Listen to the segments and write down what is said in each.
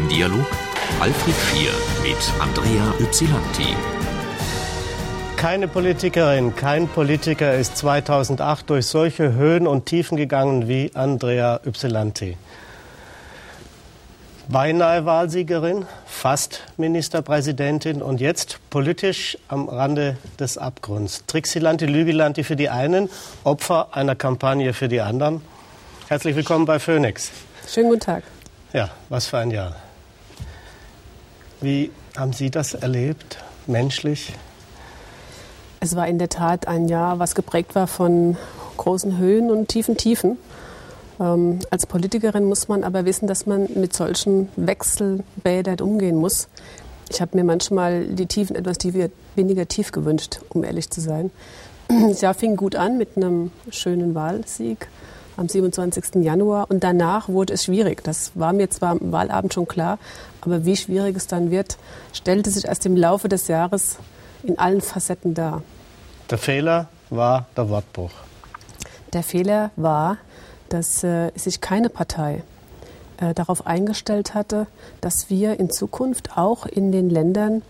Dialog Alfred Schier mit Andrea Ypsilanti. Keine Politikerin, kein Politiker ist 2008 durch solche Höhen und Tiefen gegangen wie Andrea Ypsilanti. Beinahe Wahlsiegerin, fast Ministerpräsidentin und jetzt politisch am Rande des Abgrunds. Trixilanti, Lügilanti für die einen, Opfer einer Kampagne für die anderen. Herzlich willkommen bei Phoenix. Schönen guten Tag. Ja, was für ein Jahr. Wie haben Sie das erlebt, menschlich? Es war in der Tat ein Jahr, was geprägt war von großen Höhen und tiefen Tiefen. Als Politikerin muss man aber wissen, dass man mit solchen Wechselbädern umgehen muss. Ich habe mir manchmal die Tiefen etwas weniger tief gewünscht, um ehrlich zu sein. Das Jahr fing gut an mit einem schönen Wahlsieg am 27. Januar und danach wurde es schwierig. Das war mir zwar am Wahlabend schon klar, aber wie schwierig es dann wird, stellte sich erst im Laufe des Jahres in allen Facetten dar. Der Fehler war der Wortbruch. Der Fehler war, dass sich keine Partei darauf eingestellt hatte, dass wir in Zukunft auch in den Ländern,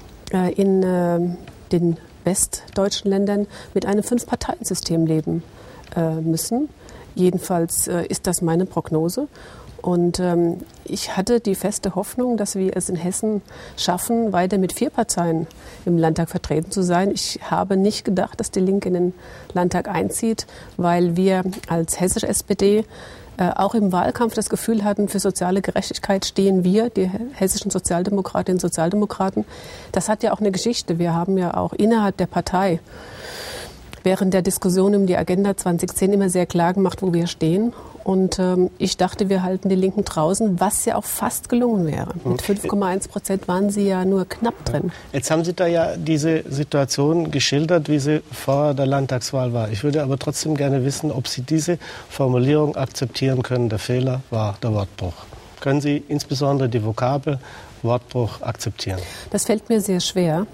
in den westdeutschen Ländern mit einem 5-Parteien-System leben müssen. Jedenfalls ist das meine Prognose. Und ich hatte die feste Hoffnung, dass wir es in Hessen schaffen, weiter mit 4 Parteien im Landtag vertreten zu sein. Ich habe nicht gedacht, dass die Linke in den Landtag einzieht, weil wir als hessische SPD auch im Wahlkampf das Gefühl hatten, für soziale Gerechtigkeit stehen wir, die hessischen Sozialdemokratinnen und Sozialdemokraten. Das hat ja auch eine Geschichte. Wir haben ja auch innerhalb der Partei während der Diskussion um die Agenda 2010 immer sehr klar gemacht, wo wir stehen. Und ich dachte, wir halten die Linken draußen, was ja auch fast gelungen wäre. Mit 5,1% waren sie ja nur knapp drin. Jetzt haben Sie da ja diese Situation geschildert, wie sie vor der Landtagswahl war. Ich würde aber trotzdem gerne wissen, ob Sie diese Formulierung akzeptieren können. Der Fehler war der Wortbruch. Können Sie insbesondere die Vokabel Wortbruch akzeptieren? Das fällt mir sehr schwer,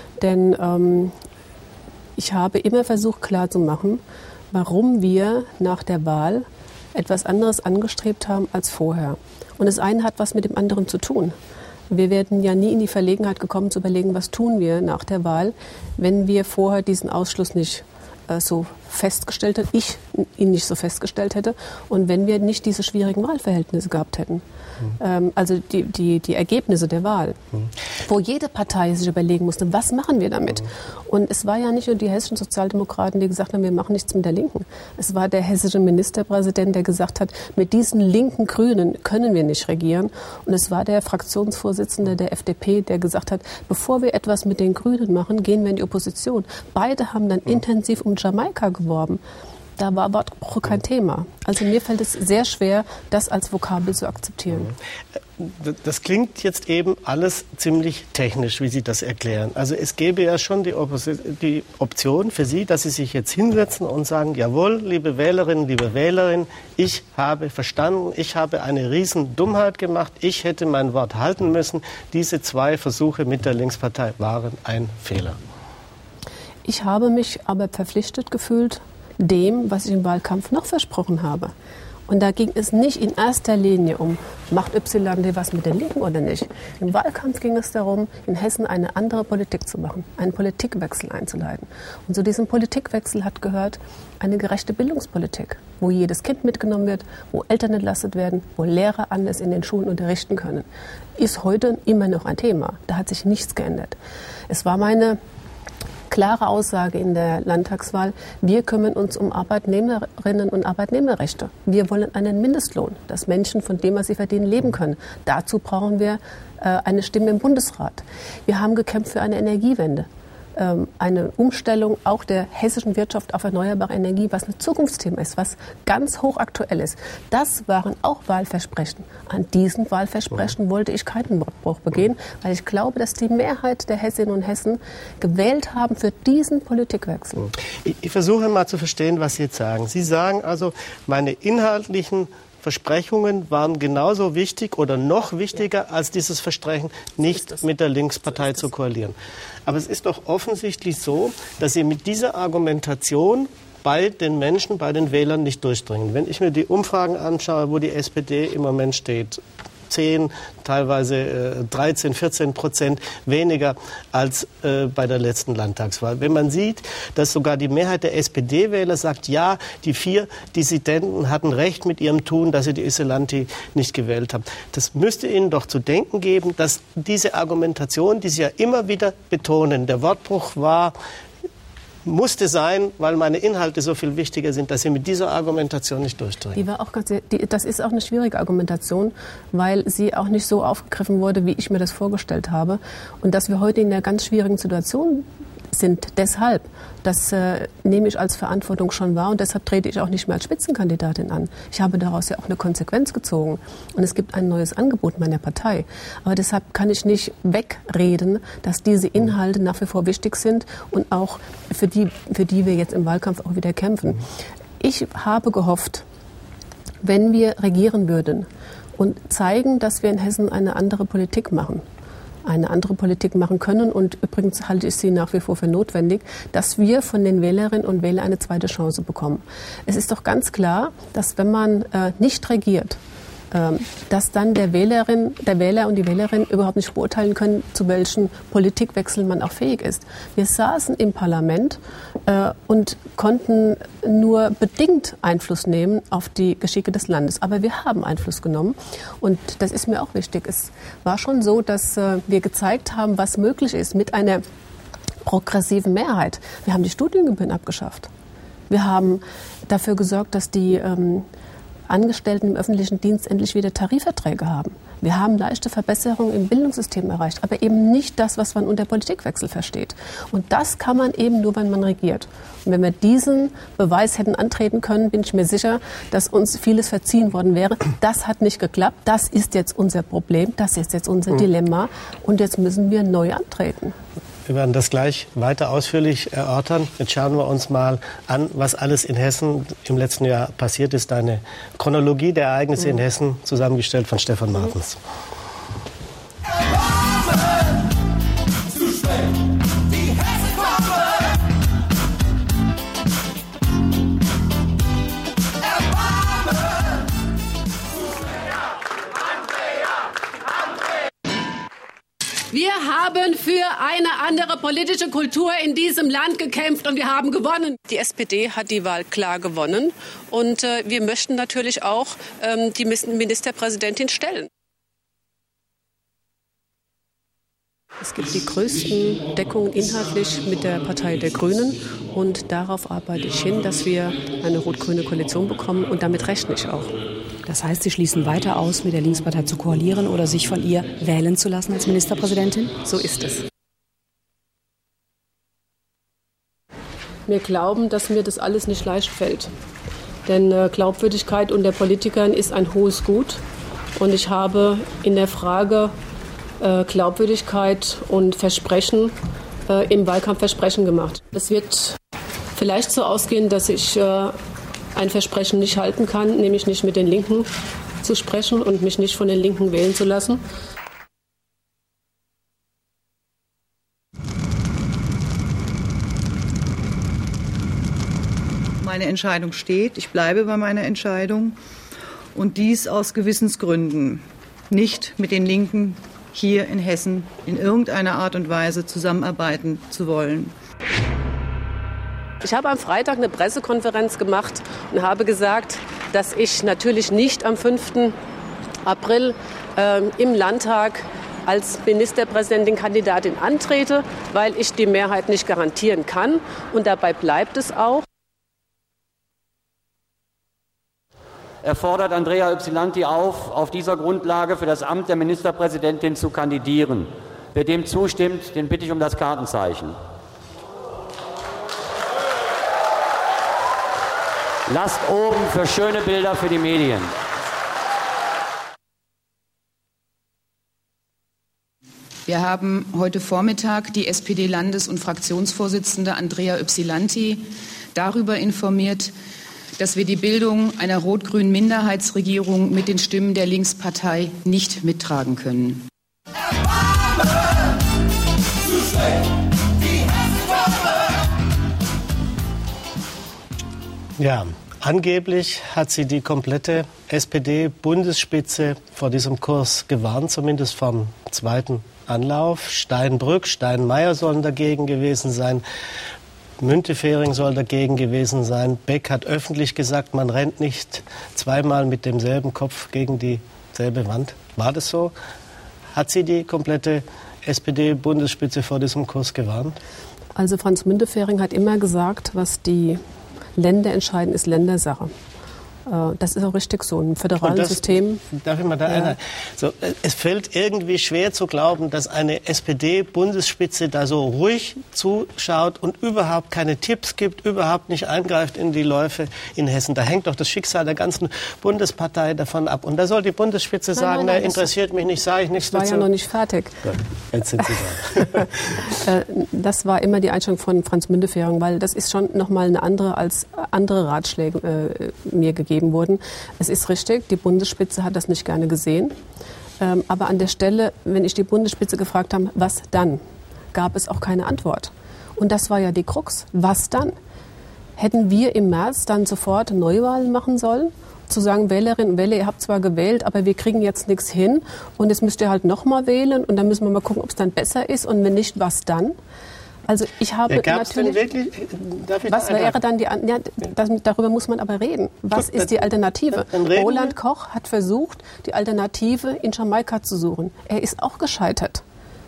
denn ich habe immer versucht klarzumachen, warum wir nach der Wahl etwas anderes angestrebt haben als vorher. Und das eine hat was mit dem anderen zu tun. Wir werden ja nie in die Verlegenheit gekommen zu überlegen, was tun wir nach der Wahl, wenn wir vorher diesen Ausschluss nicht so festgestellt hätten, ich ihn nicht so festgestellt hätte und wenn wir nicht diese schwierigen Wahlverhältnisse gehabt hätten. Also die Ergebnisse der Wahl, wo jede Partei sich überlegen musste, was machen wir damit? Und es war ja nicht nur die hessischen Sozialdemokraten, die gesagt haben, wir machen nichts mit der Linken. Es war der hessische Ministerpräsident, der gesagt hat, mit diesen linken Grünen können wir nicht regieren. Und es war der Fraktionsvorsitzende der FDP, der gesagt hat, bevor wir etwas mit den Grünen machen, gehen wir in die Opposition. Beide haben dann intensiv um Jamaika geworben. Da war Wortbruch kein Thema. Also mir fällt es sehr schwer, das als Vokabel zu akzeptieren. Das klingt jetzt eben alles ziemlich technisch, wie Sie das erklären. Also es gäbe ja schon die Option für Sie, dass Sie sich jetzt hinsetzen und sagen, jawohl, liebe Wählerinnen, liebe Wähler, ich habe verstanden, ich habe eine riesen Dummheit gemacht, ich hätte mein Wort halten müssen. Diese 2 Versuche mit der Linkspartei waren ein Fehler. Ich habe mich aber verpflichtet gefühlt, dem, was ich im Wahlkampf noch versprochen habe. Und da ging es nicht in erster Linie um, macht Ypsilanti was mit den Linken oder nicht. Im Wahlkampf ging es darum, in Hessen eine andere Politik zu machen, einen Politikwechsel einzuleiten. Und zu diesem Politikwechsel hat gehört eine gerechte Bildungspolitik, wo jedes Kind mitgenommen wird, wo Eltern entlastet werden, wo Lehrer anders in den Schulen unterrichten können. Ist heute immer noch ein Thema. Da hat sich nichts geändert. Es war meine klare Aussage in der Landtagswahl, wir kümmern uns um Arbeitnehmerinnen und Arbeitnehmerrechte. Wir wollen einen Mindestlohn, dass Menschen von dem, was sie verdienen, leben können. Dazu brauchen wir eine Stimme im Bundesrat. Wir haben gekämpft für eine Energiewende. Eine Umstellung auch der hessischen Wirtschaft auf erneuerbare Energie, was ein Zukunftsthema ist, was ganz hochaktuell ist. Das waren auch Wahlversprechen. An diesen Wahlversprechen wollte ich keinen Wortbruch begehen, weil ich glaube, dass die Mehrheit der Hessinnen und Hessen gewählt haben für diesen Politikwechsel. Ich versuche mal zu verstehen, was Sie jetzt sagen. Sie sagen also, meine inhaltlichen Versprechungen waren genauso wichtig oder noch wichtiger als dieses Versprechen, nicht mit der Linkspartei zu koalieren. Aber es ist doch offensichtlich so, dass Sie mit dieser Argumentation bei den Menschen, bei den Wählern nicht durchdringen. Wenn ich mir die Umfragen anschaue, wo die SPD im Moment steht, 10, teilweise 13-14% weniger als bei der letzten Landtagswahl. Wenn man sieht, dass sogar die Mehrheit der SPD-Wähler sagt, ja, die 4 Dissidenten hatten recht mit ihrem Tun, dass sie die Ypsilanti nicht gewählt haben. Das müsste Ihnen doch zu denken geben, dass diese Argumentation, die Sie ja immer wieder betonen, der Wortbruch musste sein, weil meine Inhalte so viel wichtiger sind, dass Sie mit dieser Argumentation nicht durchdringen. Das ist auch eine schwierige Argumentation, weil sie auch nicht so aufgegriffen wurde, wie ich mir das vorgestellt habe. Und dass wir heute in einer ganz schwierigen Situation sind deshalb, das nehme ich als Verantwortung schon wahr und deshalb trete ich auch nicht mehr als Spitzenkandidatin an. Ich habe daraus ja auch eine Konsequenz gezogen und es gibt ein neues Angebot meiner Partei. Aber deshalb kann ich nicht wegreden, dass diese Inhalte nach wie vor wichtig sind und auch für die wir jetzt im Wahlkampf auch wieder kämpfen. Ich habe gehofft, wenn wir regieren würden und zeigen, dass wir in Hessen eine andere Politik machen können. Und übrigens halte ich sie nach wie vor für notwendig, dass wir von den Wählerinnen und Wählern eine zweite Chance bekommen. Es ist doch ganz klar, dass wenn man nicht regiert, dass dann der Wähler und die Wählerin überhaupt nicht beurteilen können, zu welchen Politikwechseln man auch fähig ist. Wir saßen im Parlament und konnten nur bedingt Einfluss nehmen auf die Geschicke des Landes. Aber wir haben Einfluss genommen und das ist mir auch wichtig. Es war schon so, dass wir gezeigt haben, was möglich ist mit einer progressiven Mehrheit. Wir haben die Studiengebühren abgeschafft. Wir haben dafür gesorgt, dass die Angestellten im öffentlichen Dienst endlich wieder Tarifverträge haben. Wir haben leichte Verbesserungen im Bildungssystem erreicht, aber eben nicht das, was man unter Politikwechsel versteht. Und das kann man eben nur, wenn man regiert. Und wenn wir diesen Beweis hätten antreten können, bin ich mir sicher, dass uns vieles verziehen worden wäre. Das hat nicht geklappt. Das ist jetzt unser Problem. Das ist jetzt unser Dilemma. Und jetzt müssen wir neu antreten. Wir werden das gleich weiter ausführlich erörtern. Jetzt schauen wir uns mal an, was alles in Hessen im letzten Jahr passiert ist. Eine Chronologie der Ereignisse in Hessen, zusammengestellt von Stefan Martens. Wir haben für eine andere politische Kultur in diesem Land gekämpft und wir haben gewonnen. Die SPD hat die Wahl klar gewonnen und wir möchten natürlich auch die Ministerpräsidentin stellen. Es gibt die größten Deckungen inhaltlich mit der Partei der Grünen und darauf arbeite ich hin, dass wir eine rot-grüne Koalition bekommen und damit rechne ich auch. Das heißt, Sie schließen weiter aus, mit der Linkspartei zu koalieren oder sich von ihr wählen zu lassen als Ministerpräsidentin? So ist es. Wir glauben, dass mir das alles nicht leicht fällt. Denn Glaubwürdigkeit unter Politikern ist ein hohes Gut. Und ich habe in der Frage Glaubwürdigkeit und Versprechen im Wahlkampf Versprechen gemacht. Es wird vielleicht so ausgehen, dass ich ein Versprechen nicht halten kann, nämlich nicht mit den Linken zu sprechen und mich nicht von den Linken wählen zu lassen. Meine Entscheidung steht, ich bleibe bei meiner Entscheidung und dies aus Gewissensgründen, nicht mit den Linken hier in Hessen in irgendeiner Art und Weise zusammenarbeiten zu wollen. Ich habe am Freitag eine Pressekonferenz gemacht und habe gesagt, dass ich natürlich nicht am 5. April im Landtag als Ministerpräsidentin-Kandidatin antrete, weil ich die Mehrheit nicht garantieren kann. Und dabei bleibt es auch. Er fordert Andrea Ypsilanti auf dieser Grundlage für das Amt der Ministerpräsidentin zu kandidieren. Wer dem zustimmt, den bitte ich um das Kartenzeichen. Lasst oben für schöne Bilder für die Medien. Wir haben heute Vormittag die SPD-Landes- und Fraktionsvorsitzende Andrea Ypsilanti darüber informiert, dass wir die Bildung einer rot-grünen Minderheitsregierung mit den Stimmen der Linkspartei nicht mittragen können. Ja, Angeblich hat sie die komplette SPD-Bundesspitze vor diesem Kurs gewarnt, zumindest vom zweiten Anlauf. Steinbrück, Steinmeier sollen dagegen gewesen sein. Müntefering soll dagegen gewesen sein. Beck hat öffentlich gesagt, man rennt nicht zweimal mit demselben Kopf gegen dieselbe Wand. War das so? Hat sie die komplette SPD-Bundesspitze vor diesem Kurs gewarnt? Also Franz Müntefering hat immer gesagt, was die Länder entscheiden, ist Ländersache. Das ist auch richtig so, im föderalen System. Darf ich mal da einer? So, es fällt irgendwie schwer zu glauben, dass eine SPD-Bundesspitze da so ruhig zuschaut und überhaupt keine Tipps gibt, überhaupt nicht eingreift in die Läufe in Hessen. Da hängt doch das Schicksal der ganzen Bundespartei davon ab. Und da soll die Bundesspitze sagen, nein, interessiert mich nicht, sage ich nichts dazu. Das war ja noch nicht fertig. Gut, jetzt sind Sie da. Das war immer die Einstellung von Franz Müntefering, weil das ist schon nochmal eine andere, als andere Ratschläge mir gegeben wurden. Es ist richtig, die Bundesspitze hat das nicht gerne gesehen. Aber an der Stelle, wenn ich die Bundesspitze gefragt habe, was dann, gab es auch keine Antwort. Und das war ja die Krux. Was dann? Hätten wir im März dann sofort Neuwahlen machen sollen? Zu sagen, Wählerinnen und Wähler, ihr habt zwar gewählt, aber wir kriegen jetzt nichts hin und jetzt müsst ihr halt nochmal wählen und dann müssen wir mal gucken, ob es dann besser ist und wenn nicht, was dann? Also ich habe natürlich, wirklich, was wäre dann darüber muss man aber reden. Was ist die Alternative? Roland Koch hat versucht, die Alternative in Jamaika zu suchen. Er ist auch gescheitert.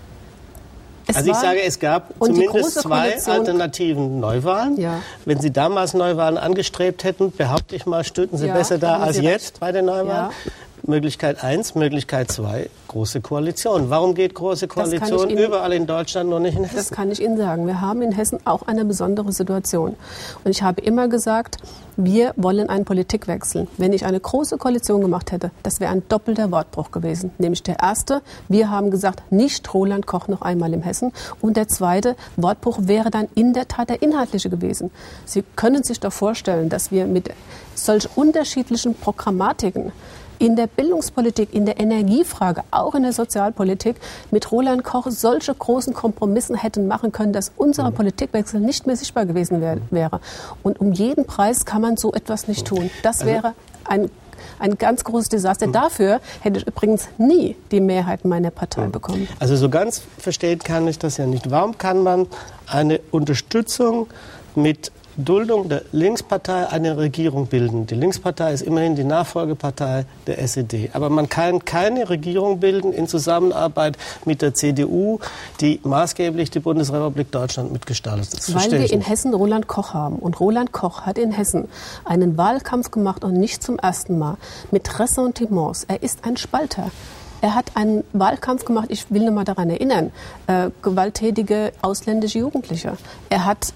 Also ich sage, es gab zumindest zwei Alternativen Neuwahlen. Ja. Wenn Sie damals Neuwahlen angestrebt hätten, behaupte ich mal, stünden Sie besser da als jetzt bei den Neuwahlen. Ja. Möglichkeit 1, Möglichkeit 2, große Koalition. Warum geht große Koalition überall in Deutschland, nur nicht in Hessen? Das kann ich Ihnen sagen. Wir haben in Hessen auch eine besondere Situation. Und ich habe immer gesagt, wir wollen einen Politikwechsel. Wenn ich eine große Koalition gemacht hätte, das wäre ein doppelter Wortbruch gewesen. Nämlich der erste, wir haben gesagt, nicht Roland Koch noch einmal in Hessen. Und der zweite Wortbruch wäre dann in der Tat der inhaltliche gewesen. Sie können sich doch vorstellen, dass wir mit solch unterschiedlichen Programmatiken in der Bildungspolitik, in der Energiefrage, auch in der Sozialpolitik mit Roland Koch solche großen Kompromisse hätten machen können, dass unser Politikwechsel nicht mehr sichtbar gewesen wäre. Und um jeden Preis kann man so etwas nicht tun. Das wäre ein ganz großes Desaster. Dafür hätte ich übrigens nie die Mehrheit meiner Partei bekommen. Also so ganz verstehen kann ich das ja nicht. Warum kann man eine Unterstützung mit Duldung der Linkspartei eine Regierung bilden? Die Linkspartei ist immerhin die Nachfolgepartei der SED. Aber man kann keine Regierung bilden in Zusammenarbeit mit der CDU, die maßgeblich die Bundesrepublik Deutschland mitgestaltet. Das weil wir in Hessen Roland Koch haben. Und Roland Koch hat in Hessen einen Wahlkampf gemacht und nicht zum ersten Mal mit Ressentiments. Er ist ein Spalter. Er hat einen Wahlkampf gemacht, ich will nur mal daran erinnern, gewalttätige ausländische Jugendliche. Er hat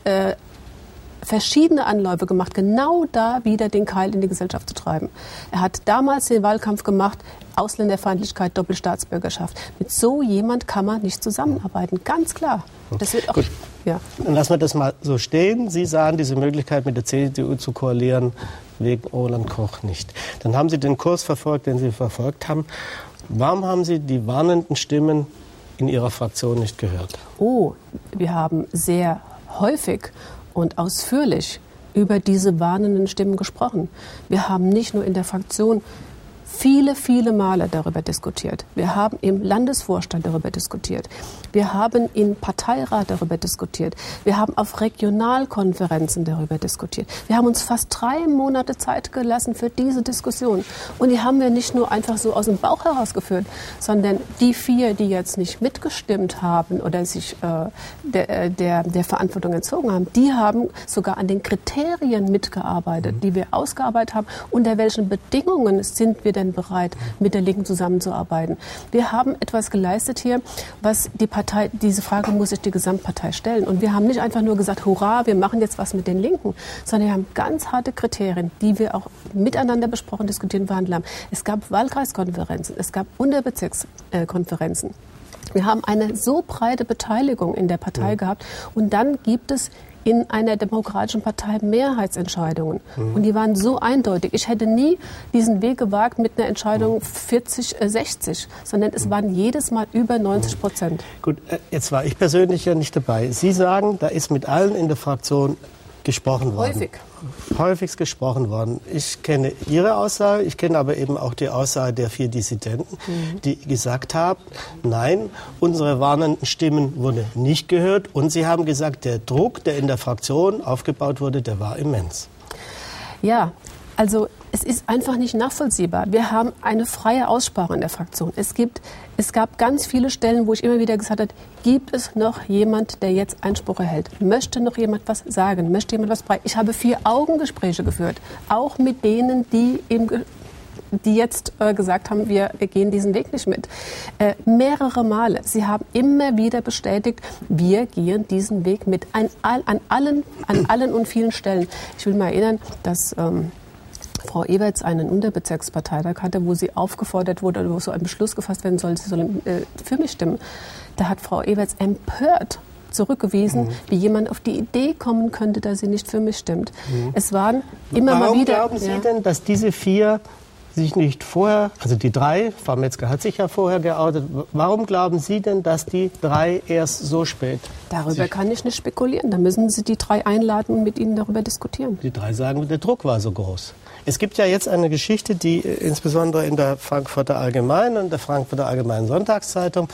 verschiedene Anläufe gemacht, genau da wieder den Keil in die Gesellschaft zu treiben. Er hat damals den Wahlkampf gemacht, Ausländerfeindlichkeit, Doppelstaatsbürgerschaft. Mit so jemand kann man nicht zusammenarbeiten, ganz klar. Das wird auch, gut. Ja. Dann lassen wir das mal so stehen. Sie sahen diese Möglichkeit, mit der CDU zu koalieren, wegen Roland Koch nicht. Dann haben Sie den Kurs verfolgt, den Sie verfolgt haben. Warum haben Sie die warnenden Stimmen in Ihrer Fraktion nicht gehört? Oh, wir haben sehr häufig und ausführlich über diese warnenden Stimmen gesprochen. Wir haben nicht nur in der Fraktion viele Male darüber diskutiert. Wir haben im Landesvorstand darüber diskutiert. Wir haben im Parteirat darüber diskutiert. Wir haben auf Regionalkonferenzen darüber diskutiert. Wir haben uns fast 3 Monate Zeit gelassen für diese Diskussion. Und die haben wir nicht nur einfach so aus dem Bauch herausgeführt, sondern die 4, die jetzt nicht mitgestimmt haben oder sich der Verantwortung entzogen haben, die haben sogar an den Kriterien mitgearbeitet, die wir ausgearbeitet haben. Unter welchen Bedingungen sind wir denn bereit, mit der Linken zusammenzuarbeiten? Wir haben etwas geleistet hier, was die Partei, diese Frage muss sich die Gesamtpartei stellen. Und wir haben nicht einfach nur gesagt, hurra, wir machen jetzt was mit den Linken, sondern wir haben ganz harte Kriterien, die wir auch miteinander besprochen, diskutieren, verhandelt haben. Es gab Wahlkreiskonferenzen, es gab Unterbezirkskonferenzen. Wir haben eine so breite Beteiligung in der Partei gehabt und dann gibt es in einer demokratischen Partei Mehrheitsentscheidungen. Und die waren so eindeutig. Ich hätte nie diesen Weg gewagt mit einer Entscheidung 40-60, sondern es waren jedes Mal über 90%. Gut, jetzt war ich persönlich ja nicht dabei. Sie sagen, da ist mit allen in der Fraktion gesprochen worden. Häufig gesprochen worden. Ich kenne Ihre Aussage, ich kenne aber eben auch die Aussage der 4 Dissidenten, die gesagt haben, nein, unsere warnenden Stimmen wurden nicht gehört. Und sie haben gesagt, der Druck, der in der Fraktion aufgebaut wurde, der war immens. Ja, also es ist einfach nicht nachvollziehbar. Wir haben eine freie Aussprache in der Fraktion. Es gab ganz viele Stellen, wo ich immer wieder gesagt habe, gibt es noch jemand, der jetzt Einspruch erhält? Möchte noch jemand was sagen? Möchte jemand was breiten? Ich habe 4-Augen-Gespräche geführt, auch mit denen, die jetzt gesagt haben, wir gehen diesen Weg nicht mit. Mehrere Male. Sie haben immer wieder bestätigt, wir gehen diesen Weg mit an allen und vielen Stellen. Ich will mal erinnern, dass Frau Ewerts einen Unterbezirksparteitag hatte, wo sie aufgefordert wurde, oder wo so ein Beschluss gefasst werden soll, sie soll für mich stimmen. Da hat Frau Ewerts empört zurückgewiesen, wie jemand auf die Idee kommen könnte, dass sie nicht für mich stimmt. Es waren immer mal wieder... Warum glauben Sie denn, dass diese 4 sich nicht vorher, also die 3, Frau Metzger hat sich ja vorher geoutet, warum glauben Sie denn, dass die 3 erst so spät? Darüber kann ich nicht spekulieren. Da müssen Sie die 3 einladen und mit ihnen darüber diskutieren. Die 3 sagen, der Druck war so groß. Es gibt ja jetzt eine Geschichte, die insbesondere in der Frankfurter Allgemeinen und der Frankfurter Allgemeinen Sonntagszeitung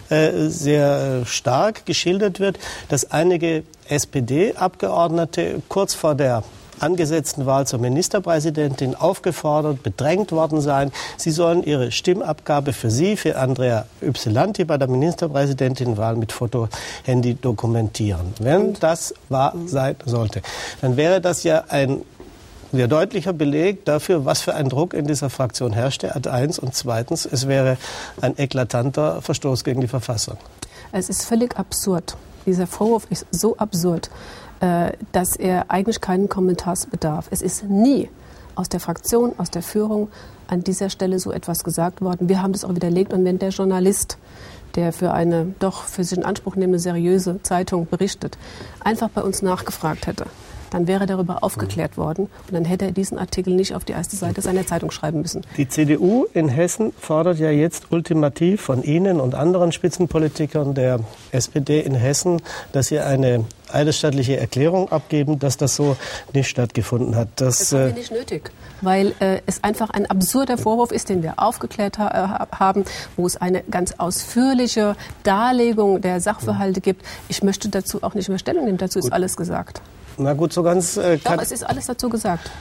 sehr stark geschildert wird, dass einige SPD-Abgeordnete kurz vor der angesetzten Wahl zur Ministerpräsidentin aufgefordert, bedrängt worden seien. Sie sollen ihre Stimmabgabe für Sie, für Andrea Ypsilanti bei der Ministerpräsidentenwahl mit Fotohandy dokumentieren. Wenn das wahr sein sollte, dann wäre das ja ein sehr deutlicher Beleg dafür, was für ein Druck in dieser Fraktion herrschte, Ad 1. Und zweitens, es wäre ein eklatanter Verstoß gegen die Verfassung. Es ist völlig absurd. Dieser Vorwurf ist so absurd, dass er eigentlich keinen Kommentars bedarf. Es ist nie aus der Fraktion, aus der Führung an dieser Stelle so etwas gesagt worden. Wir haben das auch widerlegt. Und wenn der Journalist, der für eine doch für sich in Anspruch nehmende seriöse Zeitung berichtet, einfach bei uns nachgefragt hätte, dann wäre darüber aufgeklärt worden und dann hätte er diesen Artikel nicht auf die erste Seite seiner Zeitung schreiben müssen. Die CDU in Hessen fordert ja jetzt ultimativ von Ihnen und anderen Spitzenpolitikern der SPD in Hessen, dass Sie eine eidesstattliche Erklärung abgeben, dass das so nicht stattgefunden hat. Das haben wir nicht nötig, weil es einfach ein absurder Vorwurf ist, den wir aufgeklärt haben, wo es eine ganz ausführliche Darlegung der Sachverhalte gibt. Ich möchte dazu auch nicht mehr Stellung nehmen, dazu ist alles gesagt. Na gut, so ganz... Doch, es ist alles dazu gesagt.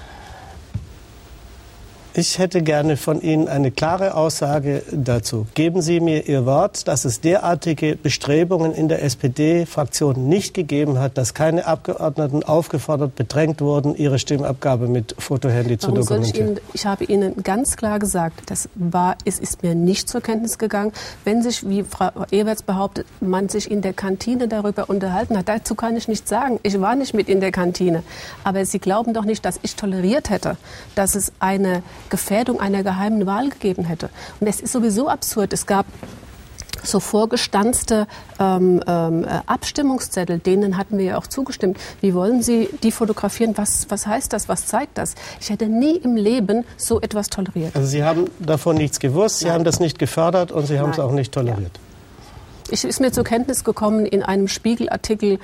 Ich hätte gerne von Ihnen eine klare Aussage dazu. Geben Sie mir Ihr Wort, dass es derartige Bestrebungen in der SPD-Fraktion nicht gegeben hat, dass keine Abgeordneten aufgefordert, bedrängt wurden, ihre Stimmabgabe mit Fotohandy zu dokumentieren. Ich habe Ihnen ganz klar gesagt, es ist mir nicht zur Kenntnis gegangen. Wenn sich, wie Frau Ewerts behauptet, man sich in der Kantine darüber unterhalten hat, dazu kann ich nichts sagen. Ich war nicht mit in der Kantine. Aber Sie glauben doch nicht, dass ich toleriert hätte, dass es eine Gefährdung einer geheimen Wahl gegeben hätte. Und es ist sowieso absurd. Es gab so vorgestanzte Abstimmungszettel, denen hatten wir ja auch zugestimmt. Wie wollen Sie die fotografieren? Was heißt das? Was zeigt das? Ich hätte nie im Leben so etwas toleriert. Also Sie haben davon nichts gewusst, Sie haben das nicht gefördert und Sie haben es auch nicht toleriert. Ja. Es ist mir zur Kenntnis gekommen in einem Spiegelartikel,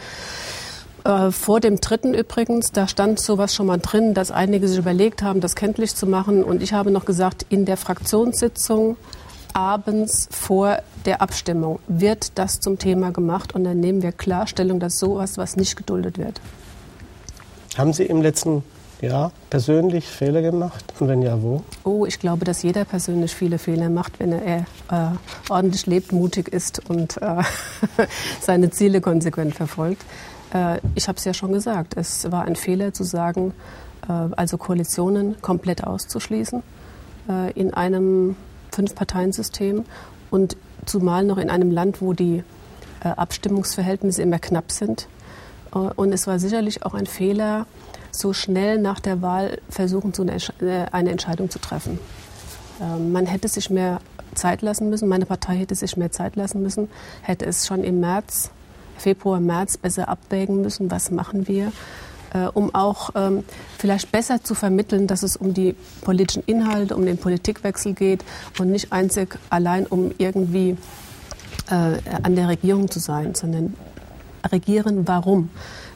vor dem 3. übrigens, da stand sowas schon mal drin, dass einige sich überlegt haben, das kenntlich zu machen. Und ich habe noch gesagt, in der Fraktionssitzung abends vor der Abstimmung wird das zum Thema gemacht. Und dann nehmen wir klar Stellung, dass sowas was nicht geduldet wird. Haben Sie im letzten Jahr persönlich Fehler gemacht? Und wenn ja, wo? Oh, ich glaube, dass jeder persönlich viele Fehler macht, wenn er ordentlich lebt, mutig ist und seine Ziele konsequent verfolgt. Ich habe es ja schon gesagt, es war ein Fehler zu sagen, also Koalitionen komplett auszuschließen in einem 5-Parteien-System und zumal noch in einem Land, wo die Abstimmungsverhältnisse immer knapp sind. Und es war sicherlich auch ein Fehler, so schnell nach der Wahl versuchen, eine Entscheidung zu treffen. Man hätte sich mehr Zeit lassen müssen, meine Partei hätte sich mehr Zeit lassen müssen, hätte es schon im Februar, März besser abwägen müssen, was machen wir, um auch vielleicht besser zu vermitteln, dass es um die politischen Inhalte, um den Politikwechsel geht und nicht einzig allein um irgendwie an der Regierung zu sein, sondern regieren warum?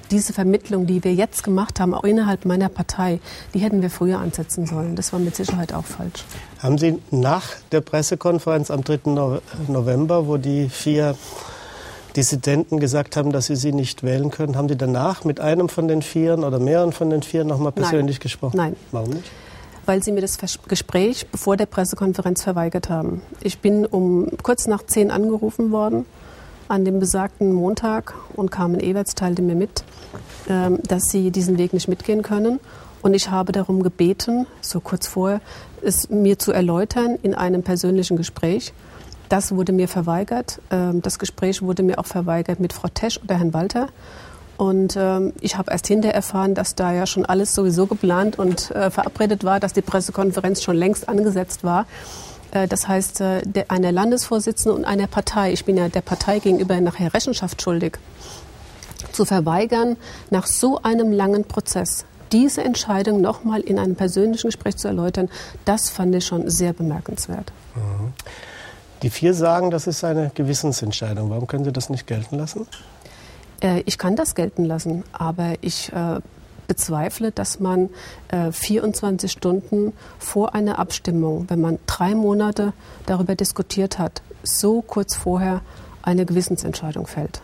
diese Vermittlung, die wir jetzt gemacht haben, auch innerhalb meiner Partei, die hätten wir früher ansetzen sollen. Das war mit Sicherheit auch falsch. Haben Sie nach der Pressekonferenz am 3. November, wo die 4 Dissidenten gesagt haben, dass sie nicht wählen können, haben Sie danach mit einem von den 4 oder mehreren von den 4 noch mal persönlich gesprochen? Nein. Warum nicht? Weil sie mir das Gespräch vor der Pressekonferenz verweigert haben. Ich bin um kurz nach 10 angerufen worden, an dem besagten Montag, und Carmen Ewerts teilte mir mit, dass sie diesen Weg nicht mitgehen können. Und ich habe darum gebeten, so kurz vorher, es mir zu erläutern in einem persönlichen Gespräch. Das wurde mir verweigert. Das Gespräch wurde mir auch verweigert mit Frau Tesch oder Herrn Walter. Und ich habe erst hinterher erfahren, dass da ja schon alles sowieso geplant und verabredet war, dass die Pressekonferenz schon längst angesetzt war. Das heißt, einer Landesvorsitzenden und einer Partei, ich bin ja der Partei gegenüber nachher Rechenschaft schuldig, zu verweigern, nach so einem langen Prozess diese Entscheidung nochmal in einem persönlichen Gespräch zu erläutern, das fand ich schon sehr bemerkenswert. Mhm. Die 4 sagen, das ist eine Gewissensentscheidung. Warum können Sie das nicht gelten lassen? Ich kann das gelten lassen, aber ich bezweifle, dass man 24 Stunden vor einer Abstimmung, wenn man 3 Monate darüber diskutiert hat, so kurz vorher eine Gewissensentscheidung fällt.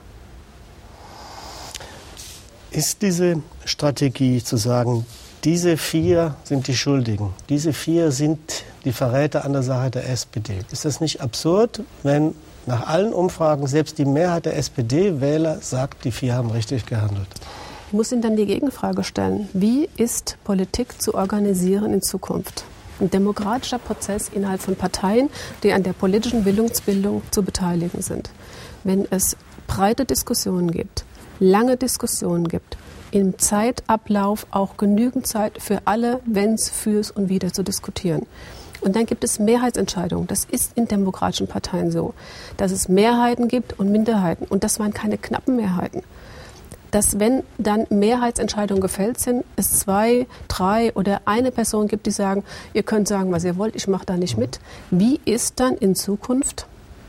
Ist diese Strategie zu sagen, diese 4 sind die Schuldigen, diese 4 sind die Verräter an der Sache der SPD, ist das nicht absurd, wenn nach allen Umfragen selbst die Mehrheit der SPD-Wähler sagt, die 4 haben richtig gehandelt? Ich muss Ihnen dann die Gegenfrage stellen. Wie ist Politik zu organisieren in Zukunft? Ein demokratischer Prozess innerhalb von Parteien, die an der politischen Willensbildung zu beteiligen sind. Wenn es breite Diskussionen gibt, lange Diskussionen gibt, im Zeitablauf auch genügend Zeit für alle, wenns, fürs und wieder zu diskutieren. Und dann gibt es Mehrheitsentscheidungen. Das ist in demokratischen Parteien so, dass es Mehrheiten gibt und Minderheiten. Und das waren keine knappen Mehrheiten. Dass, wenn dann Mehrheitsentscheidungen gefällt sind, es 2, 3 oder eine Person gibt, die sagen, ihr könnt sagen, was ihr wollt, ich mache da nicht mit. Wie ist dann in Zukunft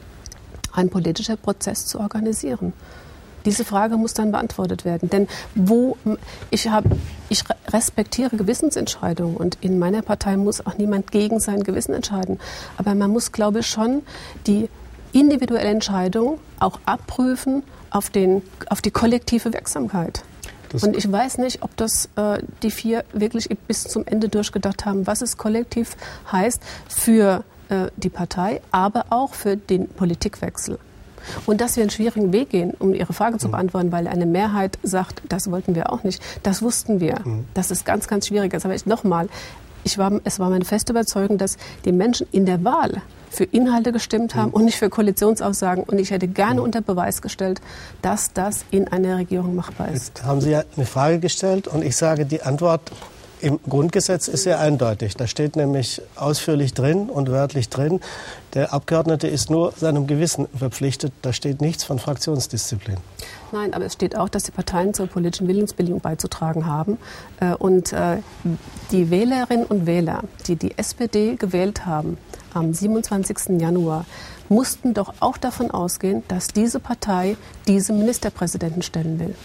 ein politischer Prozess zu organisieren? Diese Frage muss dann beantwortet werden. Denn ich respektiere Gewissensentscheidungen und in meiner Partei muss auch niemand gegen sein Gewissen entscheiden. Aber man muss, glaube ich, schon die individuelle Entscheidung auch abprüfen auf die kollektive Wirksamkeit. Und ich weiß nicht, ob das die 4 wirklich bis zum Ende durchgedacht haben, was es kollektiv heißt für die Partei, aber auch für den Politikwechsel. Und dass wir einen schwierigen Weg gehen, um Ihre Frage zu beantworten, weil eine Mehrheit sagt, das wollten wir auch nicht, das wussten wir. Das ist ganz, ganz schwierig. Das habe ich nochmal. Es war meine feste Überzeugung, dass die Menschen in der Wahl für Inhalte gestimmt haben und nicht für Koalitionsaussagen. Und ich hätte gerne unter Beweis gestellt, dass das in einer Regierung machbar ist. Jetzt haben Sie ja eine Frage gestellt und ich sage, die Antwort im Grundgesetz ist sehr eindeutig. Da steht nämlich ausführlich drin und wörtlich drin, der Abgeordnete ist nur seinem Gewissen verpflichtet. Da steht nichts von Fraktionsdisziplin. Nein, aber es steht auch, dass die Parteien zur politischen Willensbildung beizutragen haben. Und die Wählerinnen und Wähler, die die SPD gewählt haben am 27. Januar, mussten doch auch davon ausgehen, dass diese Partei diesen Ministerpräsidenten stellen will.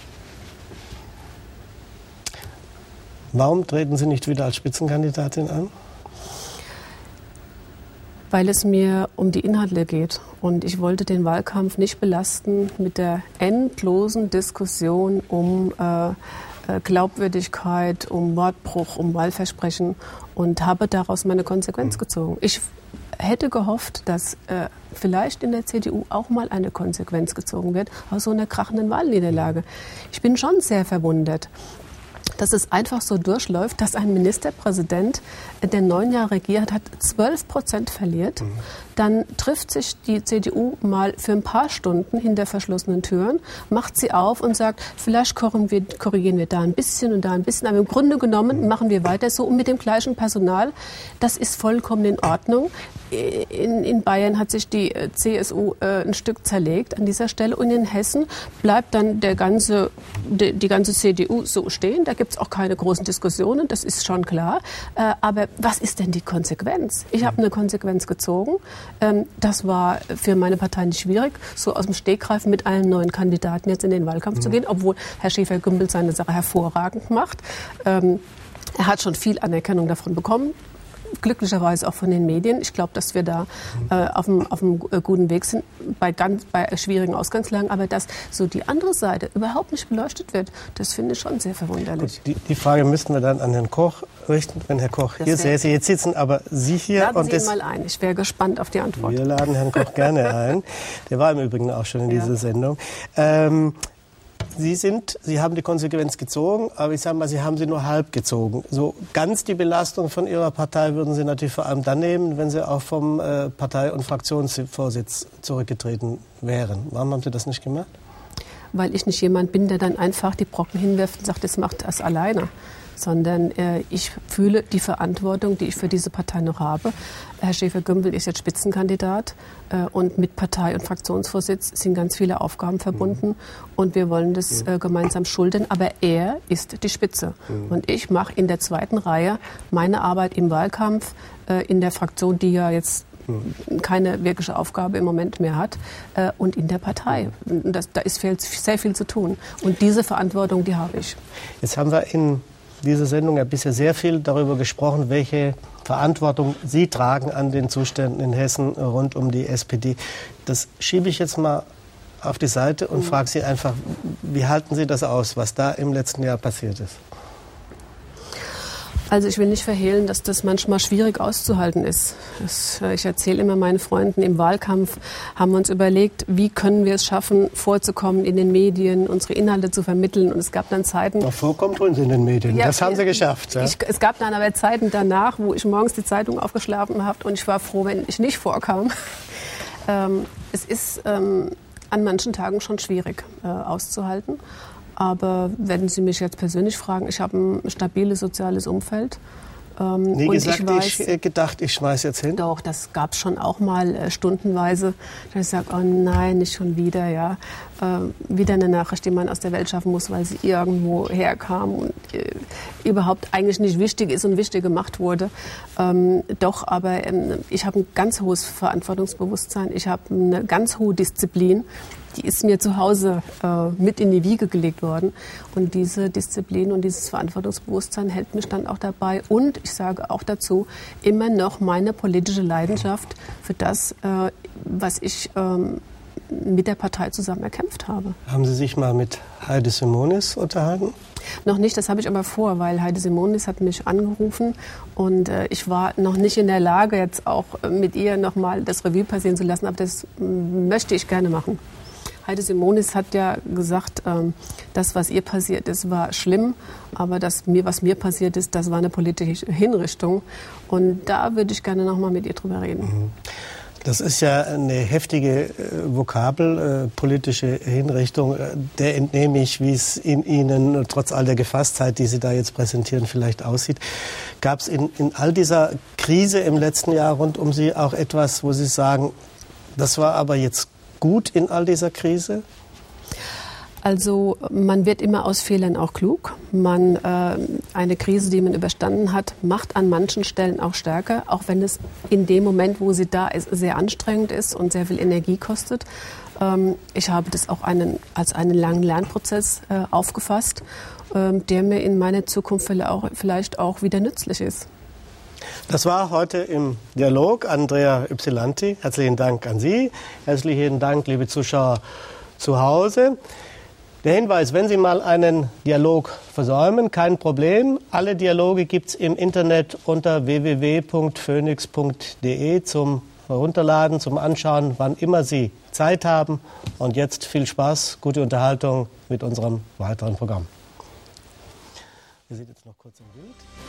Warum treten Sie nicht wieder als Spitzenkandidatin an? Weil es mir um die Inhalte geht. Und ich wollte den Wahlkampf nicht belasten mit der endlosen Diskussion um Glaubwürdigkeit, um Wortbruch, um Wahlversprechen und habe daraus meine Konsequenz gezogen. Ich hätte gehofft, dass vielleicht in der CDU auch mal eine Konsequenz gezogen wird aus so einer krachenden Wahlniederlage. Ich bin schon sehr verwundert, dass es einfach so durchläuft, dass ein Ministerpräsident, der 9 Jahre regiert hat, 12% verliert. Dann trifft sich die CDU mal für ein paar Stunden hinter verschlossenen Türen, macht sie auf und sagt, vielleicht korrigieren wir da ein bisschen und da ein bisschen. Aber im Grunde genommen machen wir weiter so und mit dem gleichen Personal. Das ist vollkommen in Ordnung. in Bayern hat sich die CSU ein Stück zerlegt an dieser Stelle und in Hessen bleibt dann die ganze CDU so stehen. Da gibt es auch keine großen Diskussionen, das ist schon klar. Aber was ist denn die Konsequenz? Ich habe eine Konsequenz gezogen. Das war für meine Partei nicht schwierig, so aus dem Stegreif mit allen neuen Kandidaten jetzt in den Wahlkampf zu gehen, obwohl Herr Schäfer-Gümbel seine Sache hervorragend macht. Er hat schon viel Anerkennung davon bekommen, glücklicherweise auch von den Medien. Ich glaube, dass wir da auf einem guten Weg sind bei schwierigen Ausgangslagen. Aber dass so die andere Seite überhaupt nicht beleuchtet wird, das finde ich schon sehr verwunderlich. Gut, die Frage müssten wir dann an Herrn Koch richten, wenn Herr Koch hier säße. Jetzt sitzen aber Sie hier. Laden Sie ihn mal ein. Ich wäre gespannt auf die Antwort. Wir laden Herrn Koch gerne ein. Der war im Übrigen auch schon in dieser Sendung. Sie haben die Konsequenz gezogen, aber ich sage mal, Sie haben sie nur halb gezogen. So ganz die Belastung von Ihrer Partei würden Sie natürlich vor allem dann nehmen, wenn Sie auch vom Partei- und Fraktionsvorsitz zurückgetreten wären. Warum haben Sie das nicht gemacht? Weil ich nicht jemand bin, der dann einfach die Brocken hinwirft und sagt, das macht das alleine. Sondern ich fühle die Verantwortung, die ich für diese Partei noch habe. Herr Schäfer-Gümbel ist jetzt Spitzenkandidat und mit Partei- und Fraktionsvorsitz sind ganz viele Aufgaben verbunden und wir wollen das gemeinsam schultern. Aber er ist die Spitze und ich mache in der zweiten Reihe meine Arbeit im Wahlkampf in der Fraktion, die ja jetzt keine wirkliche Aufgabe im Moment mehr hat und in der Partei. Da ist sehr viel zu tun und diese Verantwortung, die habe ich. Jetzt haben wir in dieser Sendung ja bisher sehr viel darüber gesprochen, welche Verantwortung Sie tragen an den Zuständen in Hessen rund um die SPD. Das schiebe ich jetzt mal auf die Seite und frage Sie einfach, wie halten Sie das aus, was da im letzten Jahr passiert ist? Also ich will nicht verhehlen, dass das manchmal schwierig auszuhalten ist. Ich erzähle immer meinen Freunden, im Wahlkampf haben wir uns überlegt, wie können wir es schaffen, vorzukommen in den Medien, unsere Inhalte zu vermitteln. Und es gab dann Zeiten... Noch vorkommen tun Sie in den Medien, ja, das haben Sie geschafft. Ja? Es gab dann aber Zeiten danach, wo ich morgens die Zeitung aufgeschlagen habe und ich war froh, wenn ich nicht vorkam. Es ist an manchen Tagen schon schwierig auszuhalten. Aber wenn Sie mich jetzt persönlich fragen, ich habe ein stabiles soziales Umfeld. Nie und gesagt, gedacht, ich schmeiß jetzt hin? Doch, das gab es schon auch mal stundenweise. Dass ich sage, oh nein, nicht schon wieder. Ja. Wieder eine Nachricht, die man aus der Welt schaffen muss, weil sie irgendwo herkam und überhaupt eigentlich nicht wichtig ist und wichtig gemacht wurde. Doch, aber ich habe ein ganz hohes Verantwortungsbewusstsein. Ich habe eine ganz hohe Disziplin. Die ist mir zu Hause mit in die Wiege gelegt worden. Und diese Disziplin und dieses Verantwortungsbewusstsein hält mich dann auch dabei. Und ich sage auch dazu, immer noch meine politische Leidenschaft für das, was ich mit der Partei zusammen erkämpft habe. Haben Sie sich mal mit Heide Simonis unterhalten? Noch nicht, das habe ich aber vor, weil Heide Simonis hat mich angerufen und ich war noch nicht in der Lage, jetzt auch mit ihr noch mal das Revue passieren zu lassen, aber das möchte ich gerne machen. Heide Simonis hat ja gesagt, das, was ihr passiert ist, war schlimm, aber was mir passiert ist, das war eine politische Hinrichtung. Und da würde ich gerne noch mal mit ihr drüber reden. Das ist ja eine heftige Vokabel, politische Hinrichtung. Der entnehme ich, wie es in Ihnen, trotz all der Gefasstheit, die Sie da jetzt präsentieren, vielleicht aussieht. Gab es in all dieser Krise im letzten Jahr rund um Sie auch etwas, wo Sie sagen, das war aber jetzt gut in all dieser Krise? Also man wird immer aus Fehlern auch klug. Eine Krise, die man überstanden hat, macht an manchen Stellen auch stärker, auch wenn es in dem Moment, wo sie da ist, sehr anstrengend ist und sehr viel Energie kostet. Ich habe das auch als einen langen Lernprozess aufgefasst, der mir in meiner Zukunft vielleicht auch wieder nützlich ist. Das war heute im Dialog Andrea Ypsilanti. Herzlichen Dank an Sie. Herzlichen Dank, liebe Zuschauer zu Hause. Der Hinweis, wenn Sie mal einen Dialog versäumen, kein Problem. Alle Dialoge gibt es im Internet unter www.phoenix.de zum Herunterladen, zum Anschauen, wann immer Sie Zeit haben. Und jetzt viel Spaß, gute Unterhaltung mit unserem weiteren Programm. Wir sind jetzt noch kurz im Bild.